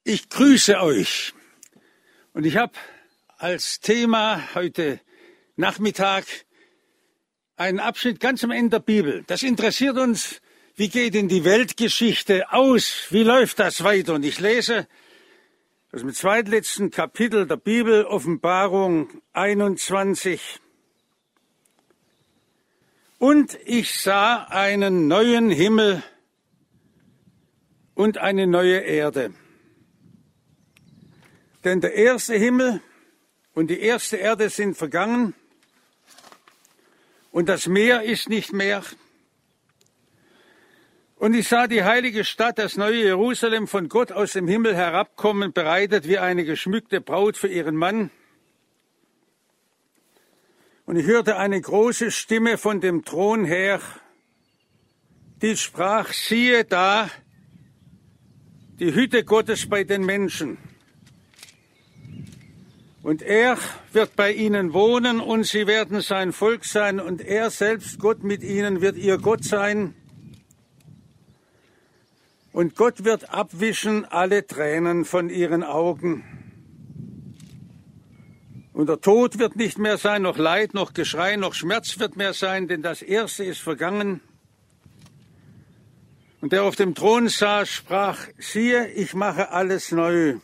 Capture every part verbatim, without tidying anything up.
Ich grüße euch und ich habe als Thema heute Nachmittag einen Abschnitt ganz am Ende der Bibel. Das interessiert uns, wie geht denn die Weltgeschichte aus, wie läuft das weiter? Und ich lese aus dem zweitletzten Kapitel der Bibel, Offenbarung einundzwanzig. Und ich sah einen neuen Himmel und eine neue Erde. Denn der erste Himmel und die erste Erde sind vergangen und das Meer ist nicht mehr. Und ich sah die heilige Stadt, das neue Jerusalem, von Gott aus dem Himmel herabkommen, bereitet wie eine geschmückte Braut für ihren Mann. Und ich hörte eine große Stimme von dem Thron her, die sprach: Siehe da, die Hütte Gottes bei den Menschen. Und er wird bei ihnen wohnen und sie werden sein Volk sein und er selbst, Gott mit ihnen, wird ihr Gott sein. Und Gott wird abwischen alle Tränen von ihren Augen. Und der Tod wird nicht mehr sein, noch Leid, noch Geschrei, noch Schmerz wird mehr sein, denn das Erste ist vergangen. Und der auf dem Thron saß, sprach: Siehe, ich mache alles neu.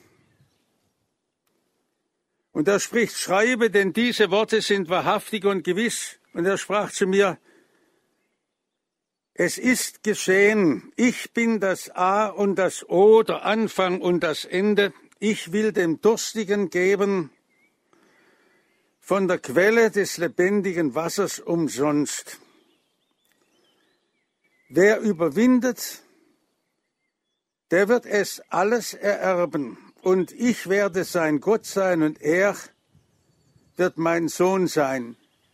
Und er spricht: Schreibe, denn diese Worte sind wahrhaftig und gewiss. Und er sprach zu mir: Es ist geschehen. Ich bin das A und das O, der Anfang und das Ende. Ich will dem Durstigen geben von der Quelle des lebendigen Wassers umsonst. Wer überwindet, der wird es alles ererben. Und ich werde sein Gott sein und er wird mein Sohn sein.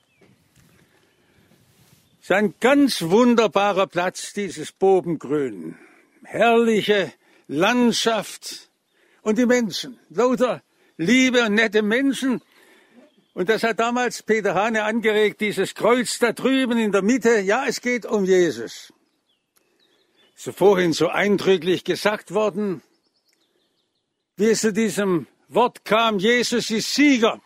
Es ist ein ganz wunderbarer Platz, dieses Bogengrün. Herrliche Landschaft und die Menschen, lauter liebe und nette Menschen. Und das hat damals Peter Hane angeregt, dieses Kreuz da drüben in der Mitte. Ja, es geht um Jesus. So vorhin so eindrücklich gesagt worden, wie es zu diesem Wort kam: Jesus ist Sieger.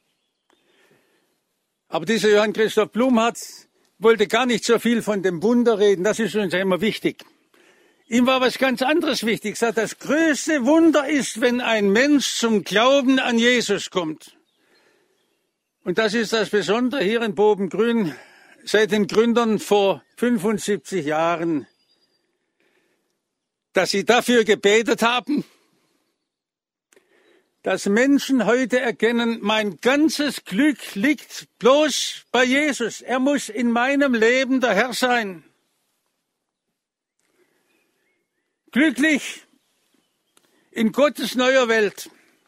Aber dieser Johann Christoph Blumhardt wollte gar nicht so viel von dem Wunder reden. Das ist uns ja immer wichtig. Ihm war was ganz anderes wichtig. Er sagt, das größte Wunder ist, wenn ein Mensch zum Glauben an Jesus kommt. Und das ist das Besondere hier in Bogengrün seit den Gründern vor fünfundsiebzig Jahren, dass sie dafür gebetet haben, dass Menschen heute erkennen, mein ganzes Glück liegt bloß bei Jesus. Er muss in meinem Leben der Herr sein. Glücklich in Gottes neuer Welt.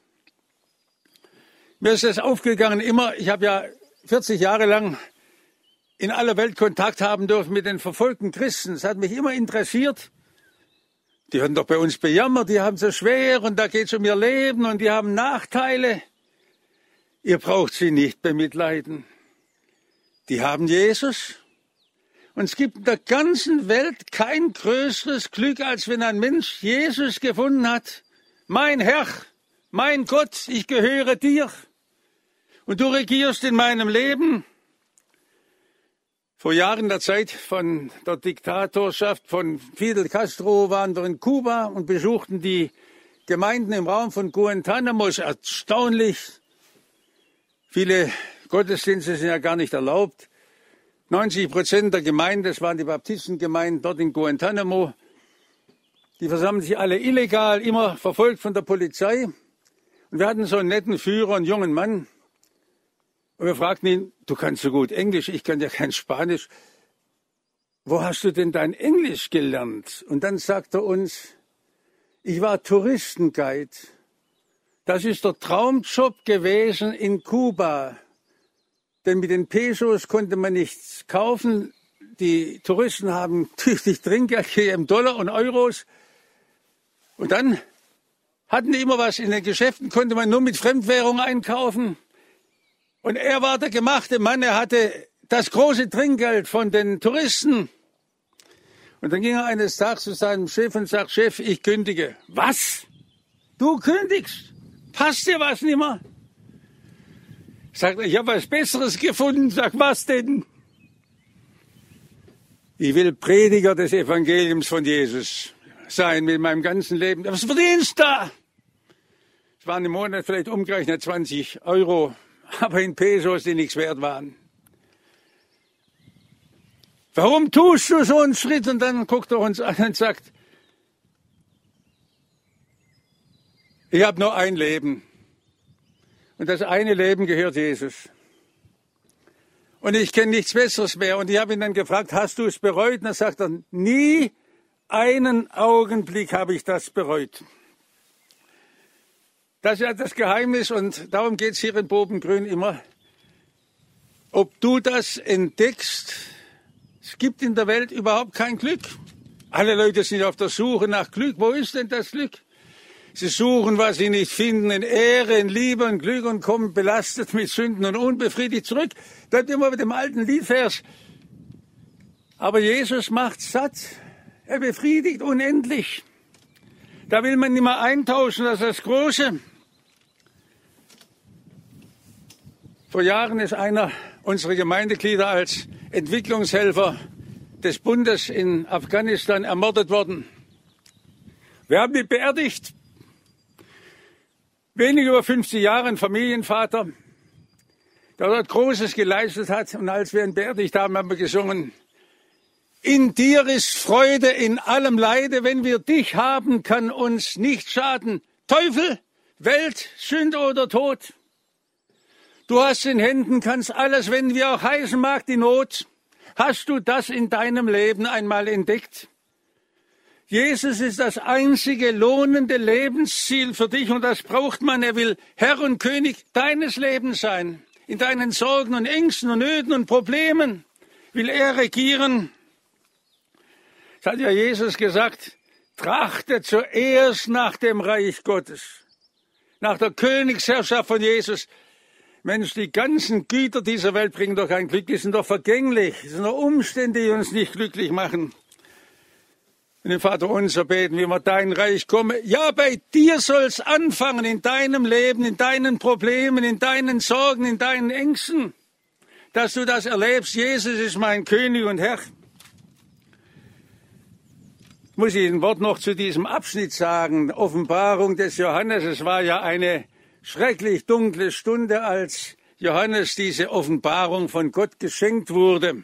Mir ist das aufgegangen immer, ich habe ja vierzig Jahre lang in aller Welt Kontakt haben dürfen mit den verfolgten Christen. Es hat mich immer interessiert. Die haben doch bei uns bejammert, die haben so schwer und da geht es um ihr Leben und die haben Nachteile. Ihr braucht sie nicht bemitleiden. Die haben Jesus. Und es gibt in der ganzen Welt kein größeres Glück, als wenn ein Mensch Jesus gefunden hat. Mein Herr, mein Gott, ich gehöre dir und du regierst in meinem Leben. Vor Jahren der Zeit von der Diktatorschaft von Fidel Castro waren wir in Kuba und besuchten die Gemeinden im Raum von Guantánamo. Es ist erstaunlich. Viele Gottesdienste sind ja gar nicht erlaubt. neunzig Prozent der Gemeinden, das waren die Baptistengemeinden dort in Guantánamo, die versammeln sich alle illegal, immer verfolgt von der Polizei. Und wir hatten so einen netten Führer, einen jungen Mann. Und wir fragten ihn: Du kannst so gut Englisch, ich kann ja kein Spanisch. Wo hast du denn dein Englisch gelernt? Und dann sagt er uns: Ich war Touristenguide. Das ist der Traumjob gewesen in Kuba. Denn mit den Pesos konnte man nichts kaufen. Die Touristen haben tüchtig Trinkgeld gegeben, Dollar und Euros. Und dann hatten die immer was in den Geschäften, konnte man nur mit Fremdwährung einkaufen. Und er war der gemachte Mann, er hatte das große Trinkgeld von den Touristen. Und dann ging er eines Tages zu seinem Chef und sagt: Chef, ich kündige. Was? Du kündigst. Passt dir was nimmer? Sagt er, ich habe was Besseres gefunden. Sag, was denn? Ich will Prediger des Evangeliums von Jesus sein mit meinem ganzen Leben. Was verdienst du da? Es waren im Monat vielleicht umgerechnet zwanzig Euro, aber in Pesos, die nichts wert waren. Warum tust du so einen Schritt? Und dann guckt er uns an und sagt, ich habe nur ein Leben. Und das eine Leben gehört Jesus. Und ich kenne nichts Besseres mehr. Und ich habe ihn dann gefragt, hast du es bereut? Und er sagt dann, nie einen Augenblick habe ich das bereut. Das ist ja das Geheimnis und darum geht es hier in Bobengrün immer. Ob du das entdeckst, es gibt in der Welt überhaupt kein Glück. Alle Leute sind auf der Suche nach Glück. Wo ist denn das Glück? Sie suchen, was sie nicht finden, in Ehre, in Liebe und Glück und kommen belastet mit Sünden und unbefriedigt zurück. Bleibt immer mit dem alten Liedvers. Aber Jesus macht satt. Er befriedigt unendlich. Da will man nicht mehr eintauschen, das ist das Große. Vor Jahren ist einer unserer Gemeindeglieder als Entwicklungshelfer des Bundes in Afghanistan ermordet worden. Wir haben ihn beerdigt. Wenig über fünfzig Jahre, ein Familienvater, der dort Großes geleistet hat. Und als wir ihn beerdigt haben, haben wir gesungen, in dir ist Freude in allem Leide, wenn wir dich haben, kann uns nicht schaden. Teufel, Welt, Sünde oder Tod. Du hast in Händen, kannst alles, wenn wir auch heißen mag, die Not. Hast du das in deinem Leben einmal entdeckt? Jesus ist das einzige lohnende Lebensziel für dich und das braucht man. Er will Herr und König deines Lebens sein. In deinen Sorgen und Ängsten und Nöten und Problemen will er regieren. Das hat ja Jesus gesagt, trachte zuerst nach dem Reich Gottes, nach der Königsherrschaft von Jesus. Mensch, die ganzen Güter dieser Welt bringen doch kein Glück, die sind doch vergänglich, das sind doch Umstände, die uns nicht glücklich machen. In dem Vater unser beten, wie wir dein Reich komme. Ja, bei dir soll's anfangen, in deinem Leben, in deinen Problemen, in deinen Sorgen, in deinen Ängsten, dass du das erlebst. Jesus ist mein König und Herr. Muss ich ein Wort noch zu diesem Abschnitt sagen. Offenbarung des Johannes. Es war ja eine schrecklich dunkle Stunde, als Johannes diese Offenbarung von Gott geschenkt wurde.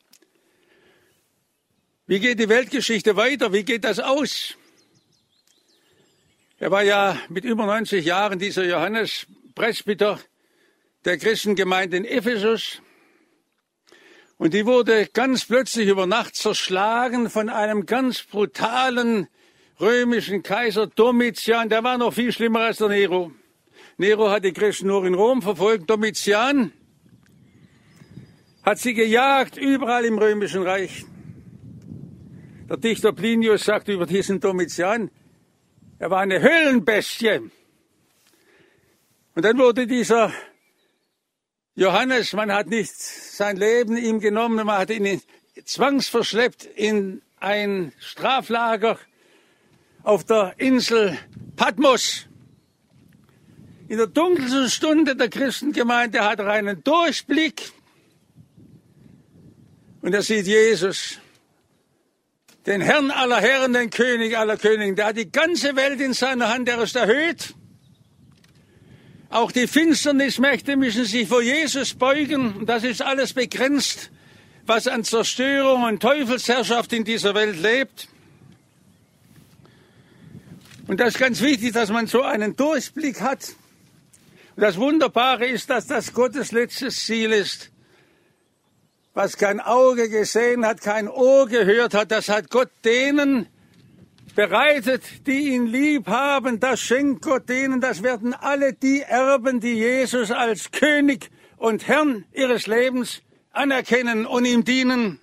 Wie geht die Weltgeschichte weiter? Wie geht das aus? Er war ja mit über neunzig Jahren dieser Johannes Presbyter der Christengemeinde in Ephesus. Und die wurde ganz plötzlich über Nacht zerschlagen von einem ganz brutalen römischen Kaiser Domitian. Der war noch viel schlimmer als der Nero. Nero hat die Christen nur in Rom verfolgt. Domitian hat sie gejagt überall im römischen Reich. Der Dichter Plinius sagt über diesen Domitian, er war eine Höllenbestie. Und dann wurde dieser Johannes, man hat nicht sein Leben ihm genommen, man hat ihn zwangsverschleppt in ein Straflager auf der Insel Patmos. In der dunkelsten Stunde der Christengemeinde hat er einen Durchblick und er sieht Jesus, den Herrn aller Herren, den König aller Könige. Der hat die ganze Welt in seiner Hand, der ist erhöht. Auch die Finsternismächte müssen sich vor Jesus beugen. Und das ist alles begrenzt, was an Zerstörung und Teufelsherrschaft in dieser Welt lebt. Und das ist ganz wichtig, dass man so einen Durchblick hat. Und das Wunderbare ist, dass das Gottes letztes Ziel ist. Was kein Auge gesehen hat, kein Ohr gehört hat, das hat Gott denen bereitet, die ihn lieb haben. Das schenkt Gott denen. Das werden alle die erben, die Jesus als König und Herrn ihres Lebens anerkennen und ihm dienen.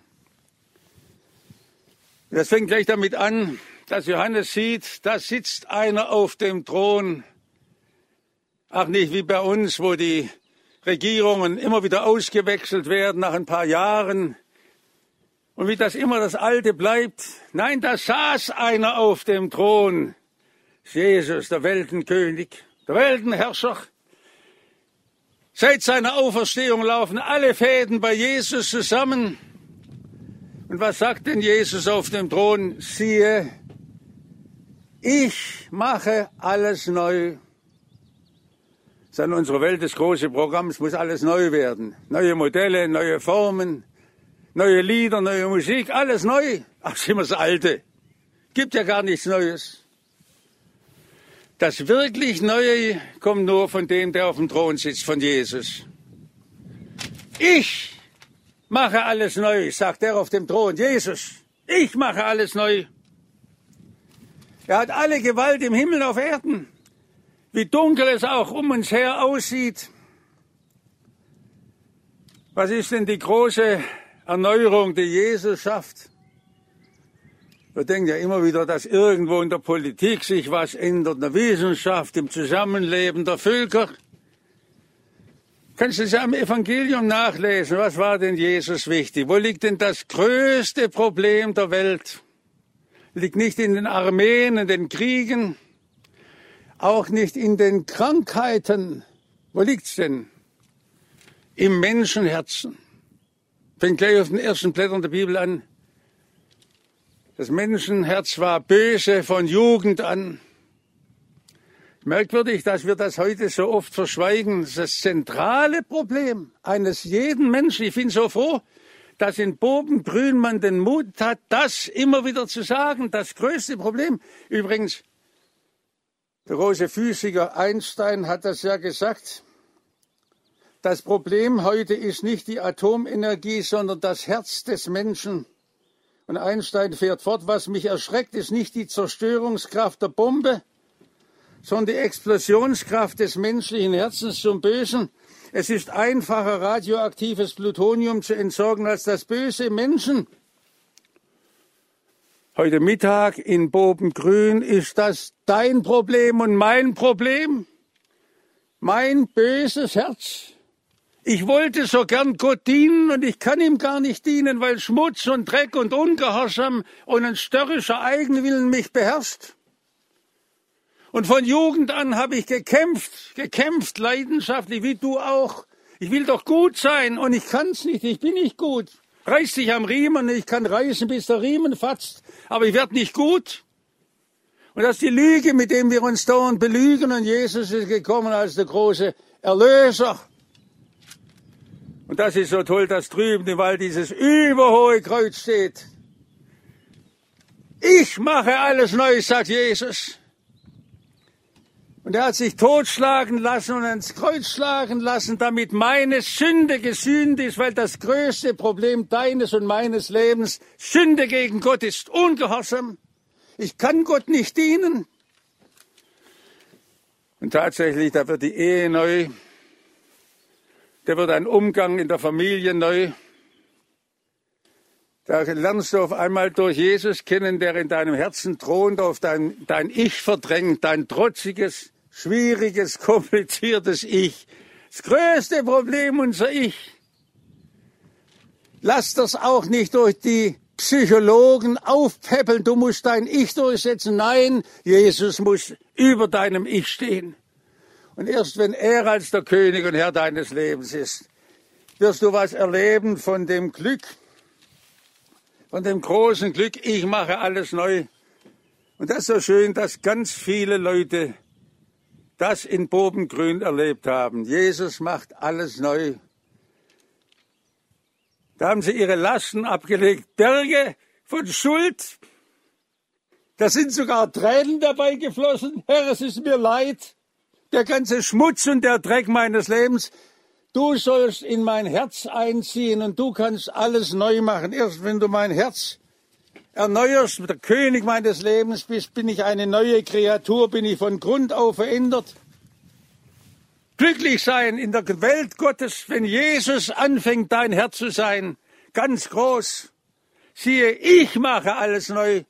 Das fängt gleich damit an, dass Johannes sieht, da sitzt einer auf dem Thron. Ach, nicht wie bei uns, wo die Regierungen immer wieder ausgewechselt werden nach ein paar Jahren und wie das immer das Alte bleibt. Nein, da saß einer auf dem Thron. Jesus, der Weltenkönig, der Weltenherrscher. Seit seiner Auferstehung laufen alle Fäden bei Jesus zusammen. Und was sagt denn Jesus auf dem Thron? Siehe, ich mache alles neu. Das ist an unserer Welt das große Programm, es muss alles neu werden. Neue Modelle, neue Formen, neue Lieder, neue Musik, alles neu. Ach, ist immer das Alte. Gibt ja gar nichts Neues. Das wirklich Neue kommt nur von dem, der auf dem Thron sitzt, von Jesus. Ich mache alles neu, sagt er auf dem Thron. Jesus, ich mache alles neu. Er hat alle Gewalt im Himmel und auf Erden. Wie dunkel es auch um uns her aussieht. Was ist denn die große Erneuerung, die Jesus schafft? Wir denken ja immer wieder, dass irgendwo in der Politik sich was ändert, in der Wissenschaft, im Zusammenleben der Völker. Kannst du es ja im Evangelium nachlesen? Was war denn Jesus wichtig? Wo liegt denn das größte Problem der Welt? Liegt nicht in den Armeen, in den Kriegen, auch nicht in den Krankheiten. Wo liegt's denn? Im Menschenherzen. Fängt gleich auf den ersten Blättern der Bibel an. Das Menschenherz war böse von Jugend an. Merkwürdig, dass wir das heute so oft verschweigen. Das ist das zentrale Problem eines jeden Menschen. Ich bin so froh, dass in Bobengrün man den Mut hat, das immer wieder zu sagen. Das größte Problem. Übrigens, der große Physiker Einstein hat das ja gesagt. Das Problem heute ist nicht die Atomenergie, sondern das Herz des Menschen. Und Einstein fährt fort, was mich erschreckt, ist nicht die Zerstörungskraft der Bombe, sondern die Explosionskraft des menschlichen Herzens zum Bösen. Es ist einfacher, radioaktives Plutonium zu entsorgen, als das böse Menschen. Heute Mittag in Bobengrün ist das dein Problem und mein Problem. Mein böses Herz. Ich wollte so gern Gott dienen und ich kann ihm gar nicht dienen, weil Schmutz und Dreck und Ungehorsam und ein störrischer Eigenwillen mich beherrscht. Und von Jugend an habe ich gekämpft, gekämpft, leidenschaftlich, wie du auch. Ich will doch gut sein und ich kann's nicht, ich bin nicht gut. Reiß dich am Riemen, ich kann reißen, bis der Riemen fatzt, aber ich werde nicht gut. Und das ist die Lüge, mit dem wir uns dauernd belügen und Jesus ist gekommen als der große Erlöser. Und das ist so toll, dass drüben im Wald dieses überhohe Kreuz steht. Ich mache alles neu, sagt Jesus. Und er hat sich totschlagen lassen und ans Kreuz schlagen lassen, damit meine Sünde gesühnt ist, weil das größte Problem deines und meines Lebens Sünde gegen Gott ist, Ungehorsam. Ich kann Gott nicht dienen. Und tatsächlich, da wird die Ehe neu. Da wird ein Umgang in der Familie neu. Da lernst du auf einmal durch Jesus kennen, der in deinem Herzen thront, auf dein, dein Ich verdrängt, dein trotziges, schwieriges, kompliziertes Ich. Das größte Problem unser Ich. Lass das auch nicht durch die Psychologen aufpäppeln, du musst dein Ich durchsetzen. Nein, Jesus muss über deinem Ich stehen. Und erst wenn er als der König und Herr deines Lebens ist, wirst du was erleben von dem Glück, von dem großen Glück, ich mache alles neu. Und das ist so schön, dass ganz viele Leute das in Bobengrün erlebt haben. Jesus macht alles neu. Da haben sie ihre Lasten abgelegt, Berge von Schuld. Da sind sogar Tränen dabei geflossen. Herr, es ist mir leid. Der ganze Schmutz und der Dreck meines Lebens, du sollst in mein Herz einziehen und du kannst alles neu machen. Erst wenn du mein Herz erneuerst, der König meines Lebens bist, bin ich eine neue Kreatur, bin ich von Grund auf verändert. Glücklich sein in der Welt Gottes, wenn Jesus anfängt, dein Herr zu sein, ganz groß. Siehe, ich mache alles neu.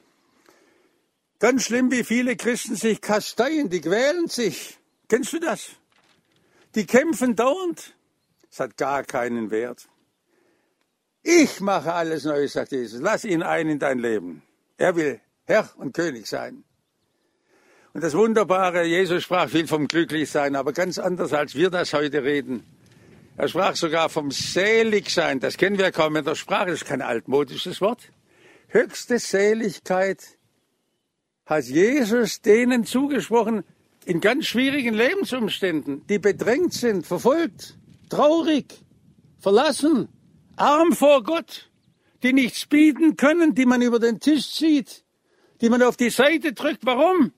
Ganz schlimm, wie viele Christen sich kasteien, die quälen sich. Kennst du das? Die kämpfen dauernd. Es hat gar keinen Wert. Ich mache alles neu, sagt Jesus. Lass ihn ein in dein Leben. Er will Herr und König sein. Und Und das Wunderbare, Jesus sprach viel vom Glücklichsein, aber ganz anders, als wir das heute reden. Er sprach sogar vom Seligsein. Das kennen wir kaum in der Sprache, das ist kein altmodisches Wort. Höchste Seligkeit hat Jesus denen zugesprochen, in ganz schwierigen Lebensumständen, die bedrängt sind, verfolgt, traurig, verlassen, arm vor Gott, die nichts bieten können, die man über den Tisch zieht, die man auf die Seite drückt. Warum?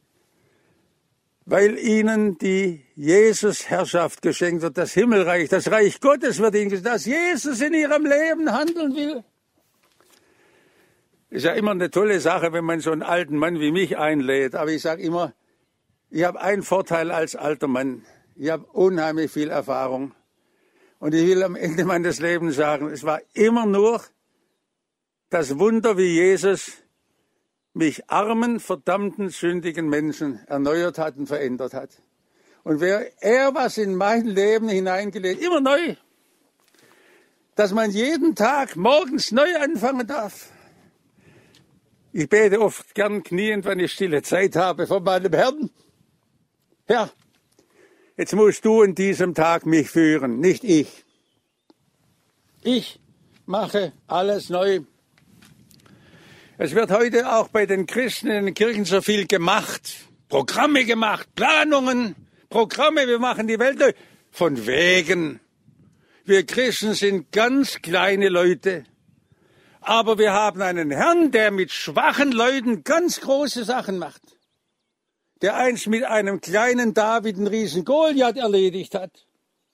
Weil ihnen die Jesus-Herrschaft geschenkt wird, das Himmelreich, das Reich Gottes wird ihnen geschenkt, dass Jesus in ihrem Leben handeln will. Ist ja immer eine tolle Sache, wenn man so einen alten Mann wie mich einlädt. Aber ich sage immer, ich habe einen Vorteil als alter Mann. Ich habe unheimlich viel Erfahrung. Und ich will am Ende meines Lebens sagen, es war immer nur das Wunder, wie Jesus mich armen, verdammten, sündigen Menschen erneuert hat und verändert hat. Und wer er was in mein Leben hineingelegt, immer neu, dass man jeden Tag morgens neu anfangen darf. Ich bete oft gern kniend, wenn ich stille Zeit habe, vor meinem Herrn. Herr, jetzt musst du in diesem Tag mich führen, nicht ich. Ich mache alles neu. Es wird heute auch bei den Christen in den Kirchen so viel gemacht. Programme gemacht, Planungen, Programme, wir machen die Welt neu. Von wegen. Wir Christen sind ganz kleine Leute. Aber wir haben einen Herrn, der mit schwachen Leuten ganz große Sachen macht. Der einst mit einem kleinen David einen riesen Goliath erledigt hat.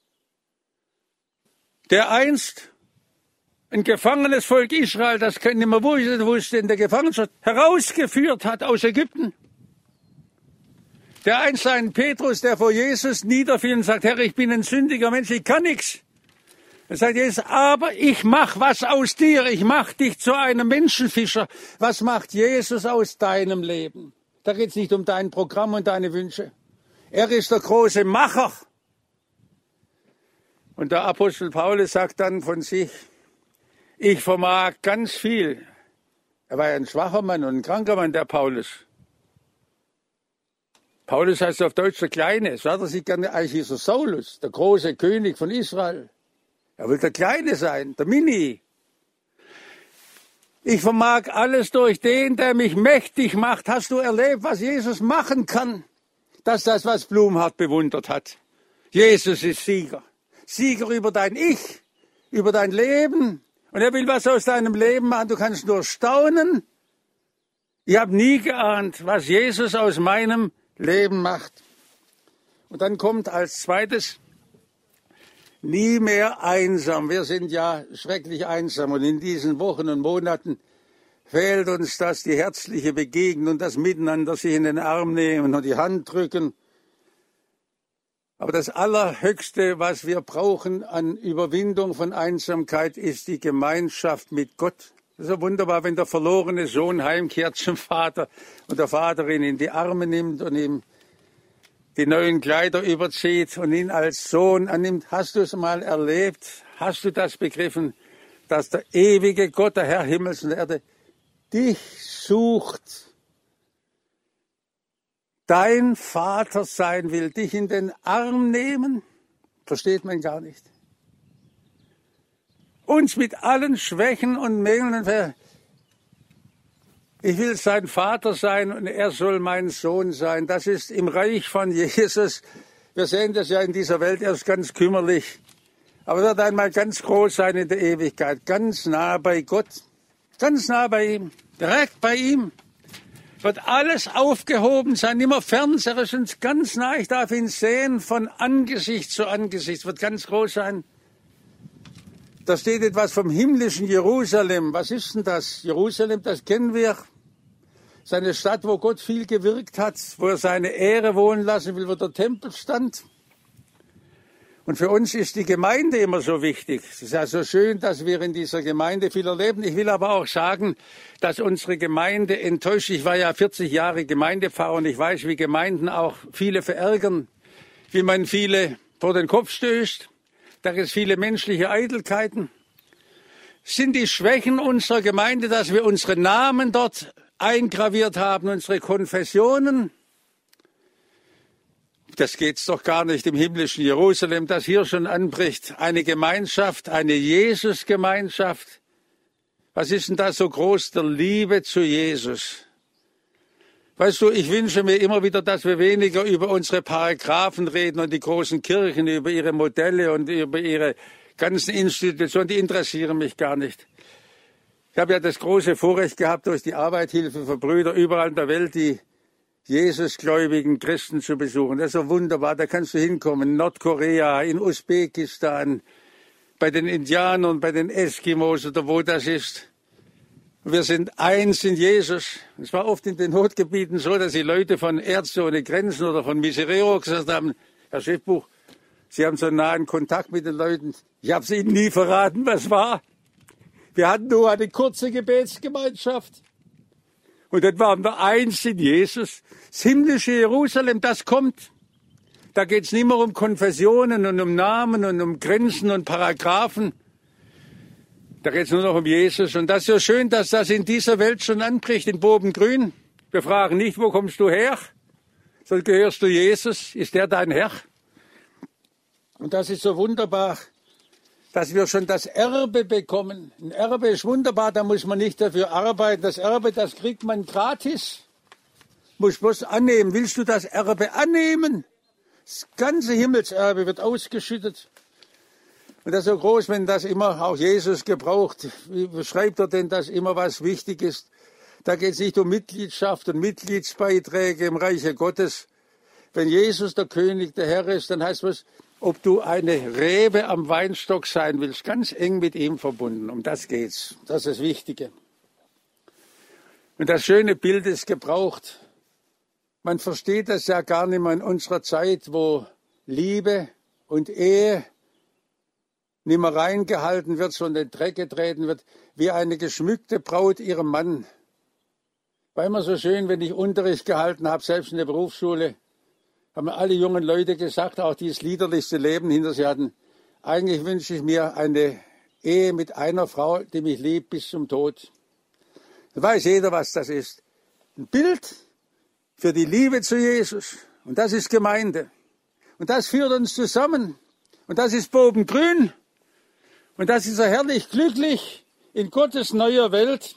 Der einst ein gefangenes Volk Israel, das kennen immer wusste, in der Gefangenschaft, herausgeführt hat aus Ägypten. Der einst einen Petrus, der vor Jesus niederfiel und sagt, Herr, ich bin ein sündiger Mensch, ich kann nichts. Dann sagt Jesus, aber ich mach was aus dir, ich mach dich zu einem Menschenfischer. Was macht Jesus aus deinem Leben? Da geht es nicht um dein Programm und deine Wünsche. Er ist der große Macher. Und der Apostel Paulus sagt dann von sich, ich vermag ganz viel. Er war ja ein schwacher Mann und ein kranker Mann, der Paulus. Paulus heißt auf Deutsch der Kleine. So hat er sich gerne, eigentlich ist er Saulus, der große König von Israel. Er will der Kleine sein, der Mini. Ich vermag alles durch den, der mich mächtig macht. Hast du erlebt, was Jesus machen kann? Das ist das, was Blumhardt bewundert hat. Jesus ist Sieger. Sieger über dein Ich, über dein Leben. Und er will was aus deinem Leben machen. Du kannst nur staunen. Ich habe nie geahnt, was Jesus aus meinem Leben macht. Und dann kommt als zweites, nie mehr einsam. Wir sind ja schrecklich einsam. Und in diesen Wochen und Monaten fehlt uns das, die herzliche Begegnung, das Miteinander, sich in den Arm nehmen und die Hand drücken. Aber das Allerhöchste, was wir brauchen an Überwindung von Einsamkeit, ist die Gemeinschaft mit Gott. Das ist ja wunderbar, wenn der verlorene Sohn heimkehrt zum Vater und der Vater ihn in die Arme nimmt und ihm die neuen Kleider überzieht und ihn als Sohn annimmt. Hast du es mal erlebt? Hast du das begriffen, dass der ewige Gott, der Herr Himmels und Erde, dich sucht? Dein Vater sein will, dich in den Arm nehmen, versteht man gar nicht. Uns mit allen Schwächen und Mängeln, ich will sein Vater sein und er soll mein Sohn sein. Das ist im Reich von Jesus. Wir sehen das ja in dieser Welt erst ganz kümmerlich, aber wird einmal ganz groß sein in der Ewigkeit, ganz nah bei Gott, ganz nah bei ihm, direkt bei ihm. Wird alles aufgehoben sein, immer Fernseher ist uns ganz nah. Ich darf ihn sehen von Angesicht zu Angesicht, wird ganz groß sein. Da steht etwas vom himmlischen Jerusalem. Was ist denn das? Jerusalem, das kennen wir. Das ist eine Stadt, wo Gott viel gewirkt hat, wo er seine Ehre wohnen lassen will, wo der Tempel stand. Und für uns ist die Gemeinde immer so wichtig. Es ist ja so schön, dass wir in dieser Gemeinde viel erleben. Ich will aber auch sagen, dass unsere Gemeinde enttäuscht. Ich war ja vierzig Jahre Gemeindepfarrer und ich weiß, wie Gemeinden auch viele verärgern, wie man viele vor den Kopf stößt. Da gibt es viele menschliche Eitelkeiten. Sind die Schwächen unserer Gemeinde, dass wir unsere Namen dort eingraviert haben, unsere Konfessionen? Das geht's doch gar nicht im himmlischen Jerusalem, das hier schon anbricht. Eine Gemeinschaft, eine Jesus-Gemeinschaft. Was ist denn da so groß der Liebe zu Jesus? Weißt du, ich wünsche mir immer wieder, dass wir weniger über unsere Paragraphen reden und die großen Kirchen, über ihre Modelle und über ihre ganzen Institutionen, die interessieren mich gar nicht. Ich habe ja das große Vorrecht gehabt, durch die Arbeit Hilfe für Brüder überall in der Welt die Jesusgläubigen Christen zu besuchen. Das ist so wunderbar, da kannst du hinkommen. In Nordkorea, in Usbekistan, bei den Indianern, bei den Eskimos oder wo das ist. Wir sind eins in Jesus. Es war oft in den Notgebieten so, dass die Leute von Ärzte ohne Grenzen oder von Miserere gesagt haben, Herr Schiffbuch, Sie haben so einen nahen Kontakt mit den Leuten. Ich habe es Ihnen nie verraten, was war. Wir hatten nur eine kurze Gebetsgemeinschaft. Und dann waren wir eins in Jesus. Das himmlische Jerusalem, das kommt. Da geht es nicht mehr um Konfessionen und um Namen und um Grenzen und Paragraphen. Da geht es nur noch um Jesus. Und das ist so schön, dass das in dieser Welt schon anbricht, in Bobengrün. Wir fragen nicht, wo kommst du her? Sondern gehörst du Jesus? Ist der dein Herr? Und das ist so wunderbar, dass wir schon das Erbe bekommen. Ein Erbe ist wunderbar, da muss man nicht dafür arbeiten. Das Erbe, das kriegt man gratis. Muss bloß annehmen. Willst du das Erbe annehmen? Das ganze Himmelserbe wird ausgeschüttet. Und das ist so groß, wenn das immer auch Jesus gebraucht. Wie beschreibt er denn, dass immer was wichtig ist? Da geht es nicht um Mitgliedschaft und Mitgliedsbeiträge im Reiche Gottes. Wenn Jesus der König, der Herr ist, dann heißt es, ob du eine Rebe am Weinstock sein willst, ganz eng mit ihm verbunden. Um das geht's. Das ist das Wichtige. Und das schöne Bild ist gebraucht. Man versteht das ja gar nicht mehr in unserer Zeit, wo Liebe und Ehe nicht mehr reingehalten wird, sondern in den Dreck getreten wird, wie eine geschmückte Braut ihrem Mann. War immer so schön, wenn ich Unterricht gehalten habe, selbst in der Berufsschule, haben mir alle jungen Leute gesagt, auch die das liederlichste Leben hinter sich hatten, eigentlich wünsche ich mir eine Ehe mit einer Frau, die mich liebt bis zum Tod. Da weiß jeder, was das ist. Ein Bild für die Liebe zu Jesus. Und das ist Gemeinde. Und das führt uns zusammen. Und das ist Bobengrün. Und das ist so herrlich glücklich in Gottes neuer Welt.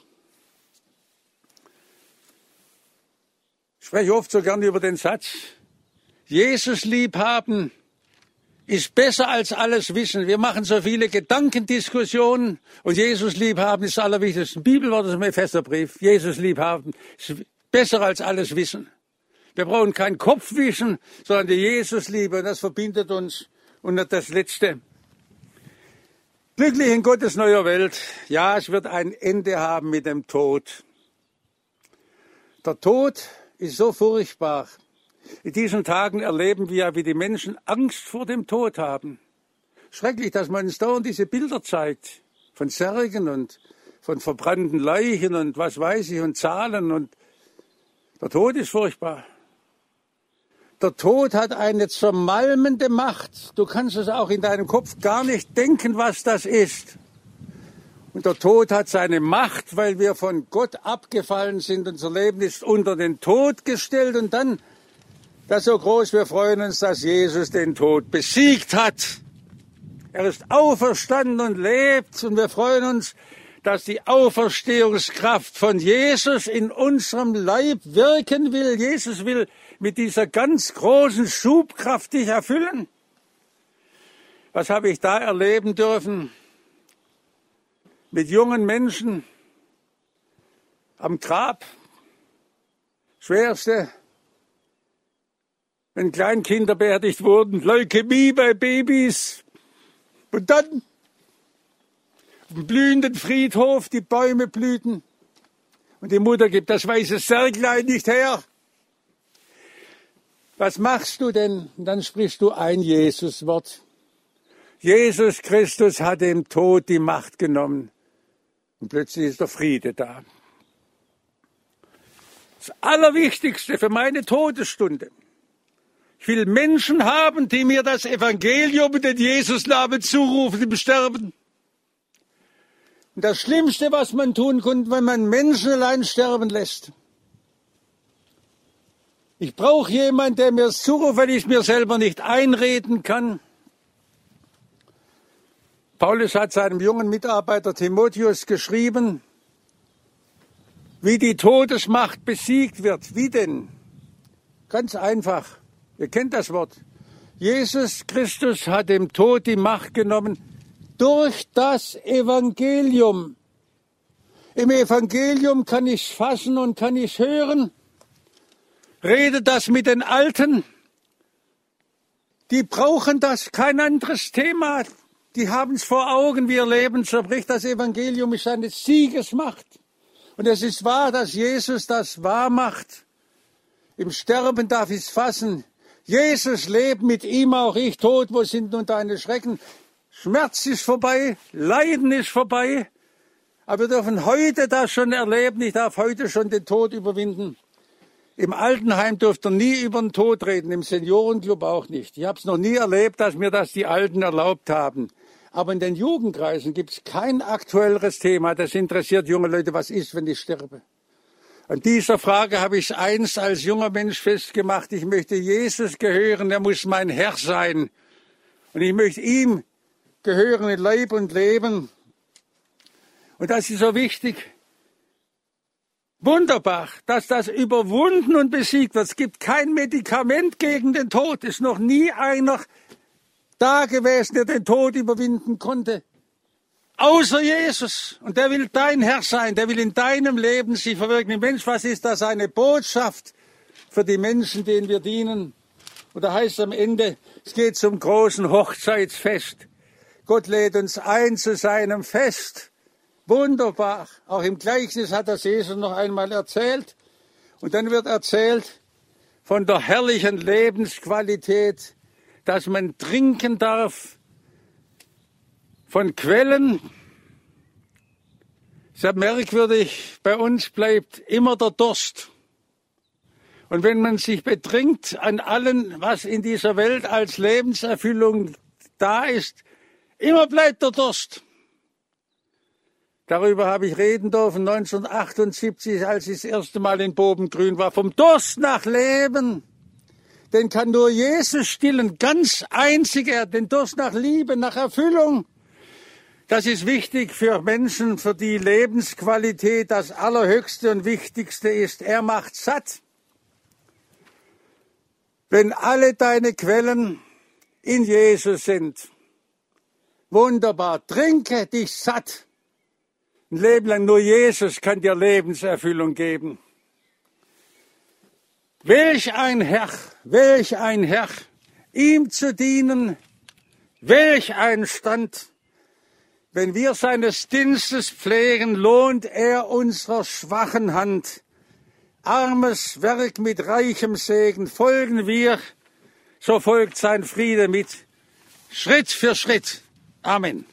Ich spreche oft so gerne über den Satz, Jesus lieb haben ist besser als alles Wissen. Wir machen so viele Gedankendiskussionen und Jesus lieb haben ist das Allerwichtigste. Ein Bibelwort ist im Epheserbrief. Jesus lieb haben ist besser als alles Wissen. Wir brauchen kein Kopfwissen, sondern die Jesusliebe und das verbindet uns. Und das Letzte. Glücklich in Gottes neuer Welt. Ja, es wird ein Ende haben mit dem Tod. Der Tod ist so furchtbar. In diesen Tagen erleben wir, wie die Menschen Angst vor dem Tod haben. Schrecklich, dass man uns dauernd diese Bilder zeigt. Von Särgen und von verbrannten Leichen und was weiß ich und Zahlen. Und der Tod ist furchtbar. Der Tod hat eine zermalmende Macht. Du kannst es auch in deinem Kopf gar nicht denken, was das ist. Und der Tod hat seine Macht, weil wir von Gott abgefallen sind. Unser Leben ist unter den Tod gestellt. Und dann, das ist so groß, wir freuen uns, dass Jesus den Tod besiegt hat. Er ist auferstanden und lebt. Und wir freuen uns, dass die Auferstehungskraft von Jesus in unserem Leib wirken will. Jesus will mit dieser ganz großen Schubkraft dich erfüllen. Was habe ich da erleben dürfen? Mit jungen Menschen am Grab. Schwerste, wenn Kleinkinder beerdigt wurden, Leukämie bei Babys. Und dann auf dem blühenden Friedhof, die Bäume blühten. Und die Mutter gibt das weiße Särglein nicht her. Was machst du denn? Und dann sprichst du ein Jesuswort. Jesus Christus hat dem Tod die Macht genommen. Und plötzlich ist der Friede da. Das Allerwichtigste für meine Todesstunde. Ich will Menschen haben, die mir das Evangelium und den Jesusnamen zurufen im Sterben. Und das Schlimmste, was man tun kann, wenn man Menschen allein sterben lässt. Ich brauche jemanden, der mir es zuruft, weil ich es mir selber nicht einreden kann. Paulus hat seinem jungen Mitarbeiter Timotheus geschrieben, wie die Todesmacht besiegt wird. Wie denn? Ganz einfach. Ihr kennt das Wort. Jesus Christus hat dem Tod die Macht genommen durch das Evangelium. Im Evangelium kann ich es fassen und kann ich es hören. Rede das mit den Alten. Die brauchen das, kein anderes Thema. Die haben es vor Augen, wie ihr Leben zerbricht. Das Evangelium ist eine Siegesmacht. Und es ist wahr, dass Jesus das wahr macht. Im Sterben darf ich es fassen. Jesus lebt, mit ihm auch ich. Tod, wo sind nun deine Schrecken? Schmerz ist vorbei, Leiden ist vorbei. Aber wir dürfen heute das schon erleben. Ich darf heute schon den Tod überwinden. Im Altenheim dürft ihr nie über den Tod reden, im Seniorenclub auch nicht. Ich habe es noch nie erlebt, dass mir das die Alten erlaubt haben. Aber in den Jugendkreisen gibt es kein aktuelleres Thema. Das interessiert junge Leute, was ist, wenn ich sterbe. An dieser Frage habe ich einst als junger Mensch festgemacht. Ich möchte Jesus gehören, er muss mein Herr sein. Und ich möchte ihm gehören in Leib und Leben. Und das ist so wichtig. Wunderbar, dass das überwunden und besiegt wird. Es gibt kein Medikament gegen den Tod. Es ist noch nie einer da gewesen, der den Tod überwinden konnte. Außer Jesus. Und der will dein Herr sein. Der will in deinem Leben sich verwirklichen. Mensch, was ist das? Eine Botschaft für die Menschen, denen wir dienen. Und da heißt es am Ende, es geht zum großen Hochzeitsfest. Gott lädt uns ein zu seinem Fest. Wunderbar. Auch im Gleichnis hat das Jesus noch einmal erzählt. Und dann wird erzählt von der herrlichen Lebensqualität, dass man trinken darf von Quellen. Sehr merkwürdig, bei uns bleibt immer der Durst. Und wenn man sich betrinkt an allem, was in dieser Welt als Lebenserfüllung da ist, immer bleibt der Durst. Darüber habe ich reden dürfen neunzehnhundertachtundsiebzig, als ich das erste Mal in Bobengrün war. Vom Durst nach Leben. Den kann nur Jesus stillen, ganz einzig er. Den Durst nach Liebe, nach Erfüllung. Das ist wichtig für Menschen, für die Lebensqualität das Allerhöchste und Wichtigste ist. Er macht satt. Wenn alle deine Quellen in Jesus sind. Wunderbar. Trinke dich satt. Ein Leben lang nur Jesus kann dir Lebenserfüllung geben. Welch ein Herr, welch ein Herr, ihm zu dienen, welch ein Stand. Wenn wir seines Dienstes pflegen, lohnt er unserer schwachen Hand. Armes Werk mit reichem Segen folgen wir, so folgt sein Friede mit, Schritt für Schritt. Amen.